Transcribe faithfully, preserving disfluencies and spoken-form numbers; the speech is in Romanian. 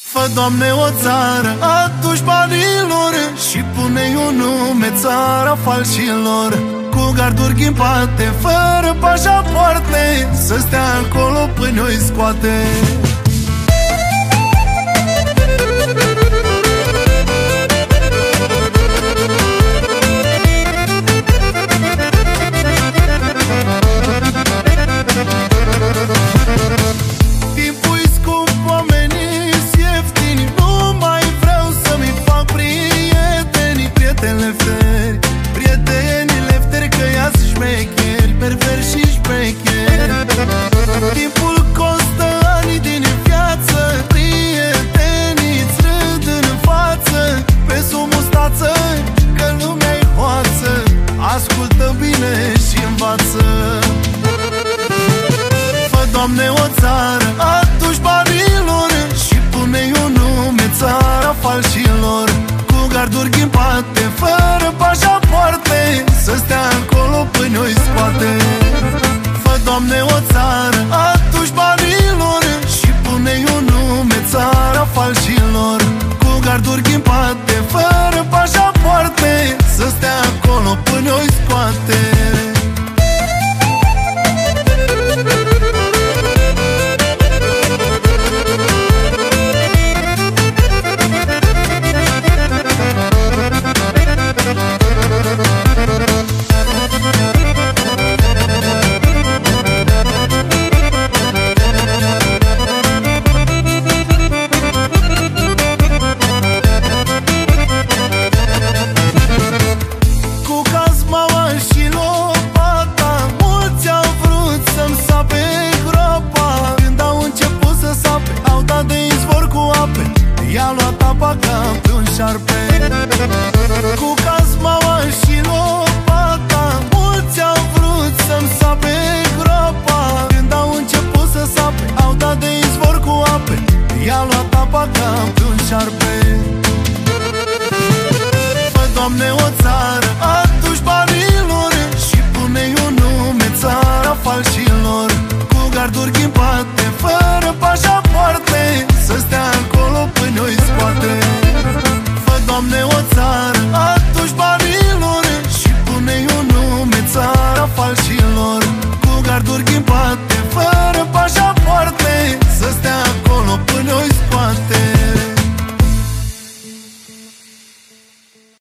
Fă, Doamne, o țară a dușmanilor și pune-i un nume, țara falșilor, cu garduri ghimpate, fără pașapoarte, să stea acolo până o-i scoate. Timpul costă ani din viață, prietenii-ți râd în față, pe sub mustață, că lumea-i hoață, ascultă bine și învață. Fă, Doamne, o țară a dușmanilor și pune-i un nume, țara falșilor, cu garduri ghimpate, fără pașapoarte, să stea acolo până o-i scoate. Doamne, o țară a dușmanilor și pune-i un nume, țara falșilor, cu garduri ghimpate, fără pașapoarte, să stea acolo până o-i scoate. I-a luat apa ca pe un șarpe. Cu cazmaua și lopata, mulți au vrut să-mi sape groapa.